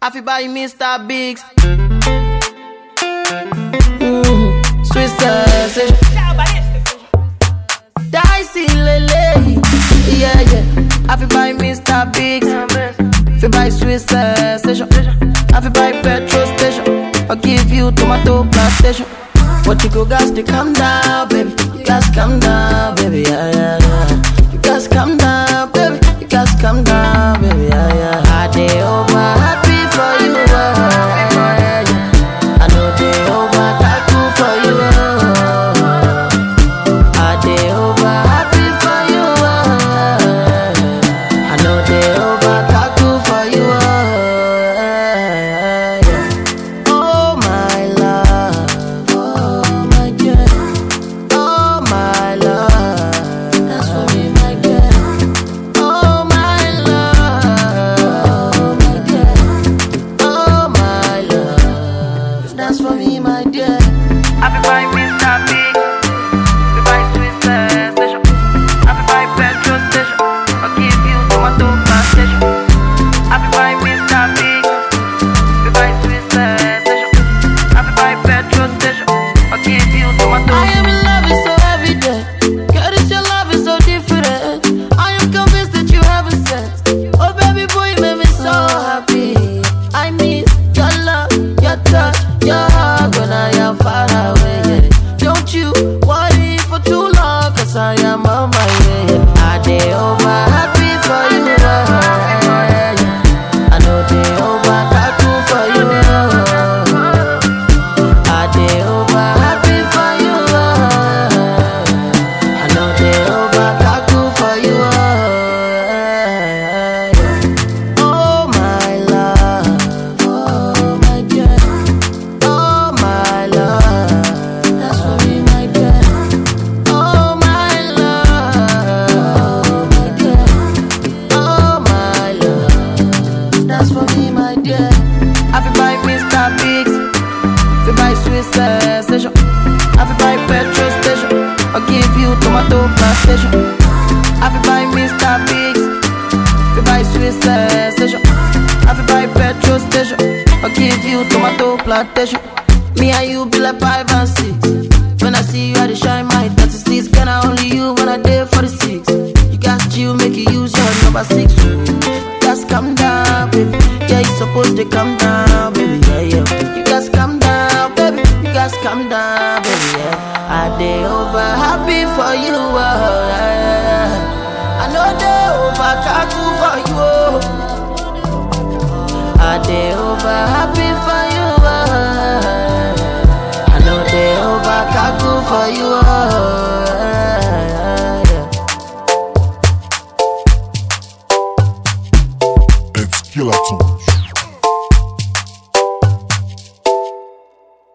I feel buy Mr. Biggs. Swiss sensation. Dicey Lele. Yeah, yeah. I feel buy Mr. Biggs. Feel buy Swiss sensation. I feel buy petrol station. I'll give you tomato plantation. But you go gas to calm down, baby. You gas calm down, baby. Yeah, yeah, yeah. You gas calm down, baby. You gas calm down, baby. Yeah, yeah. I dey over happy for you. Yeah, yeah. I know they over tattoo for you. I dey over happy for you. I know they over tattoo for you. Oh my love, oh my girl, oh my love, that's for me, my girl. Oh my love, oh my girl, oh my love, that's for me, my dear. I be buy Mr. Big, be buy Swiss station, I be buy petrol station, I'll give you tomato plantation. I be buy Mr. Big, be buy Swiss station, I be buy petrol station, I'll give you tomato. I am in love, it's so evident. Girl, this your love is so different. I am convinced that you have a sense. Oh baby boy, you make me so happy. I miss your love, your touch, your hug when I am far away. Yeah. Don't you worry for too long, cause I am on my way. Yeah. I dey over happy for you. I know they over tattoo for you. I dey over happy for you. I know they over tattoo for you. Oh my love, oh my girl, oh my love, that's for me, my girl. Oh my love, oh my girl, oh my love, that's for me, my dear. I feel buy Mr. Biggs, feel buy Swiss station, I feel buy petrol station, I'll give you tomato plantation. I feel buy Mr. Biggs, feel buy Swiss station, I feel buy petrol station, I'll give you tomato plantation. Me and you be like 5 and 6. When I see you, I dey shine my 36. Can I only you when I dey 46? You got you, make you use your number 6. Just calm down, baby. Yeah, you supposed to calm down, baby. Yeah, yeah. You guys calm down, baby. You guys calm down, baby. Yeah. I dey over happy for you. Yeah. I know they over tattoo for you. I dey over happy for you. I know they over tattoo for you. It's Killer Tunes.